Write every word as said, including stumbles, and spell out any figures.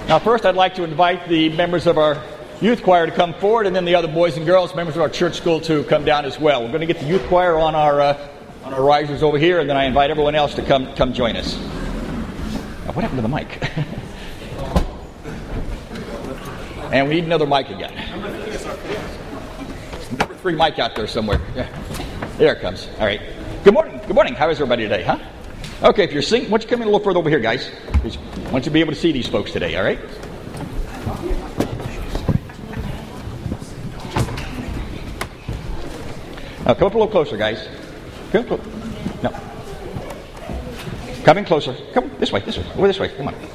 Now, first, I'd like to invite the members of our youth choir to come forward, and then the other boys and girls, members of our church school, to come down as well. We're going to get the youth choir on our uh, on our risers over here, and then I invite everyone else to come come join us. Now, what happened to the mic? And we need another mic again. Number three mic out there somewhere. Yeah. There it comes. All right. Good morning. Good morning. How is everybody today, huh? Okay, if you're singing, why don't you come in a little further over here, guys? I want you to be able to see these folks today, all right? Now, come up a little closer, guys. Come close. No. Come in closer. Come this way, this way. Over this way. Come on.